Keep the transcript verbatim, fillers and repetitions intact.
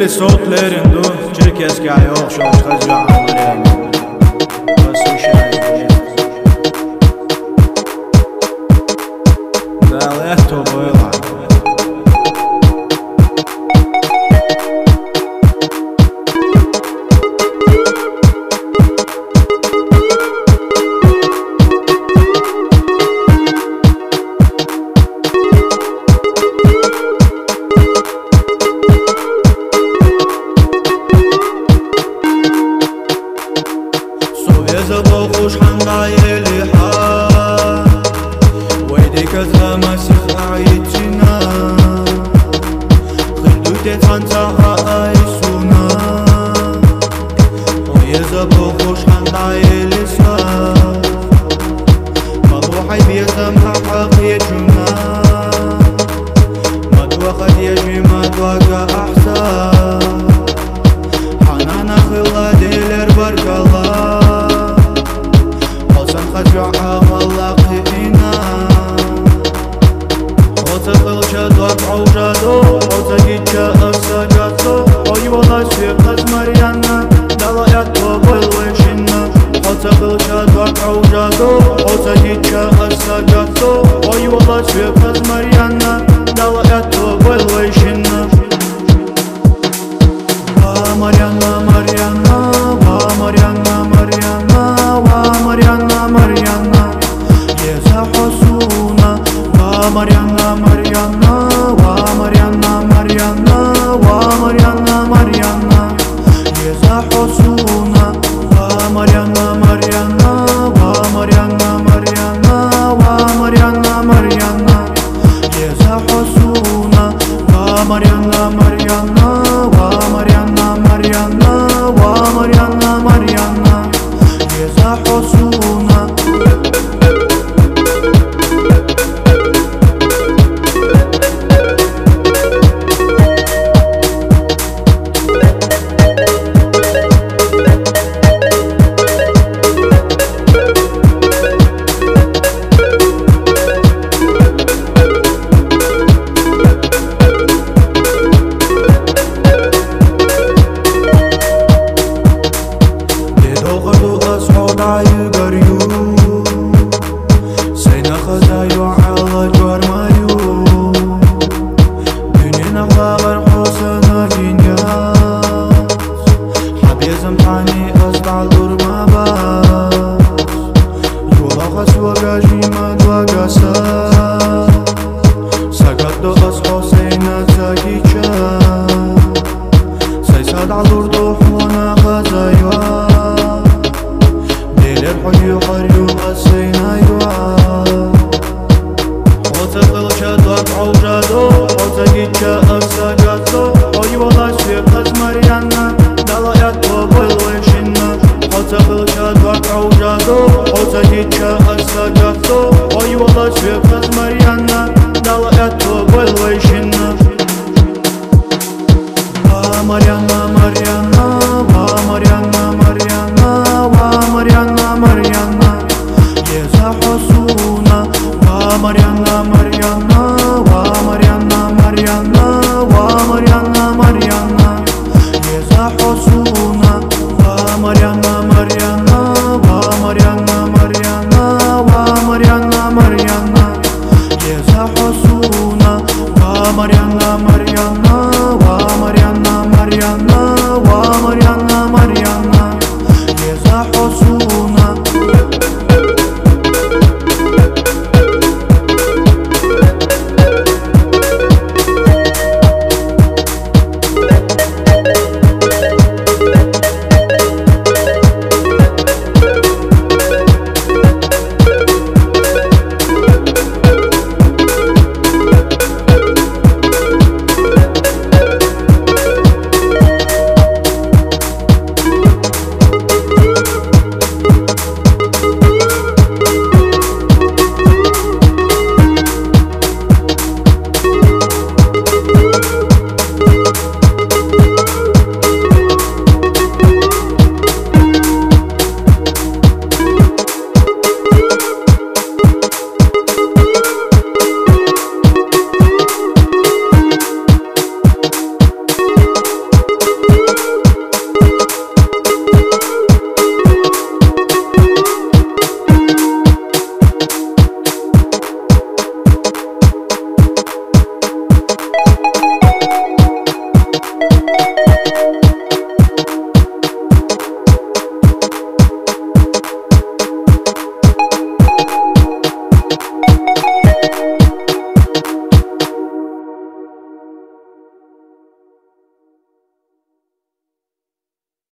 Eli soğutlarındu Çirkeski ayok şoş kızı ağlarım Basu şahit Dalehto boyla زبوخوش حنقاي لحا ويديك تغمسخ عيتنا خلدو تتفنتها ايسونا ويا زبوخوش حنقاي لسا مضوحي بيتم حق يجمنا مدوخد يجي مدوك احسان حنانا خلا ديلر برك الله خجعها ملاقينا وتقل شدوك عوجادو وتجيك أسجاتو ويولا شيقت مريانا دلائتو بالوشنا وتقل شدوك عوجادو وتجيك أسجاتو ويولا شيقت مريانا دلائتو بالوشنا ومريانا مريانا ومريانا مريانا ومريانا مريانا يزحسونا ومريانا مريانا ومريانا مريانا ومريانا مريانا يزحسونا ومريانا مريانا ومريانا مريانا ومريانا مريانا يزحسونا ومريانا مريانا ومريانا مريانا ومريانا مريانا يزحسونا يقريو سينا خزايو على جرمايو دنينا خاغر حسنا كينياس حبيزم حاني أصدع الدرما باس يولا خسوة قاجيما دوغاسا ساقدو أصحو سينا تاكيشا سيساد عالور دوحونا خزايو حيو حيو قسينا يوا وتقل شدوك عوجادو وتجيك أسجاتو ويولا شيقت مريانا دلائتو بالوشنا وتقل شدوك عوجادو وتجيك أسجاتو ويولا شيقت مريانا دلائتو بالوشنا ومريانا مريانا ومريانا مريانا ومريانا مريانا يزحسونا ومريانا مريانا ومريانا مريانا ومريانا مريانا يزحسونا ومريانا مريانا ومريانا مريانا ومريانا مريانا يزحسونا ومريانا مريانا ومريانا مريانا ومريانا مريانا يزحسونا